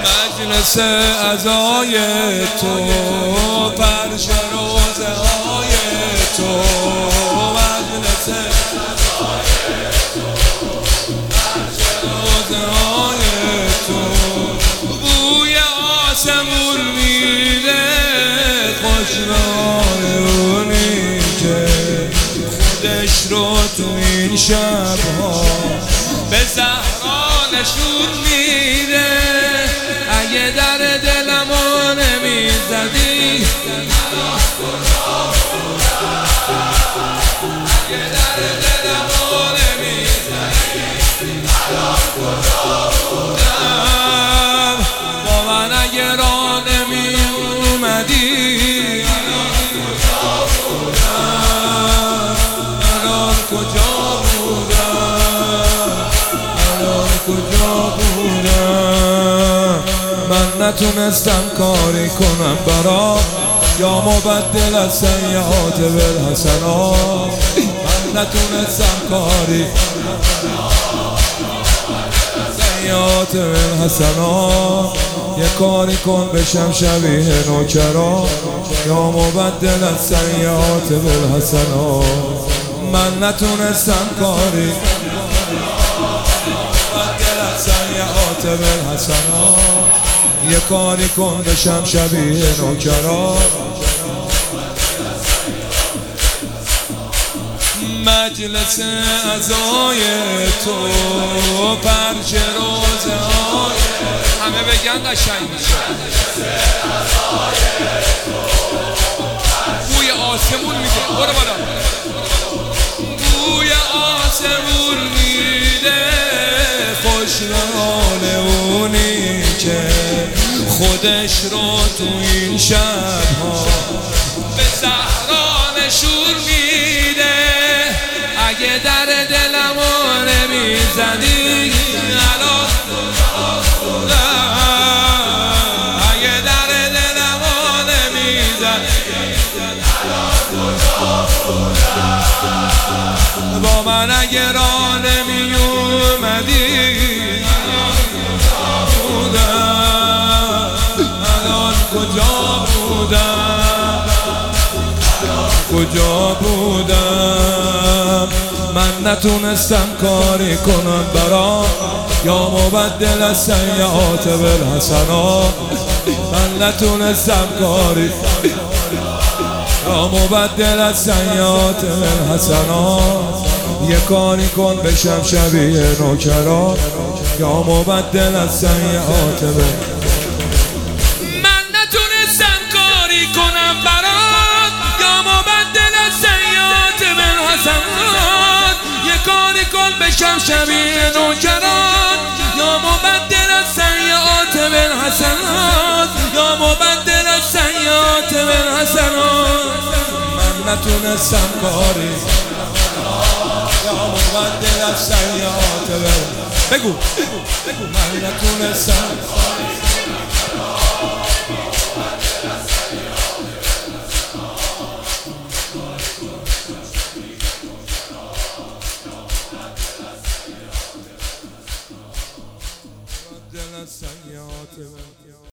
مجلس عزای تو، فرش روزه های تو، مجلس عزای تو، فرش روزه های تو، بوی آسمون میره خوش رایونی که خودش رو تو این شبها به زهرا نشون میده. اگه در دلمو نمیزدی اگه در دلمو نمیزدی با من اگه را نمی اومدی الان کجا بودم، الان کجا بودم. من نتونستم کاری کنم برا یا مبدل از سیئات بالحسنات. من نتونستم کاری سیئات بالحسنات. یه کاری کن بشم شبیه نوکران یا مبدل از سیئات بالحسنات. من نتونستم کاری مبدل از سیئات بالحسنات. یه کاری کن بشم شبیه نوکران. مجلس عزای تو، فرش روزه های همه بگن قشنگ میشه. بوی آسمون میده، برو بالا. بوی آسمون میده خوش رانه اونی که خودش رو تو این شبها به زهرا نشون میده. اگه در دلمو نمیزدی الان اگه در دلمو نمیزدی با من اگه را نمی اومدی کجا بودم، کجا بودم. من نتونستم کاری کنم برام یا مبدل از سیئات بالحسنات. من نتونستم کاری یا مبدل از سیئات بالحسنات. یه کاری کن بشم شبیه نوکران یا مبدل از سیئات بالحسنات. بشم شبیه نوکران یا مبدل از سیئات بالحسنات، یا مبدل از سیئات بالحسنات. من نتونستم کاری یا مبدل از سیئات بالحسنات. بگو من نتونستم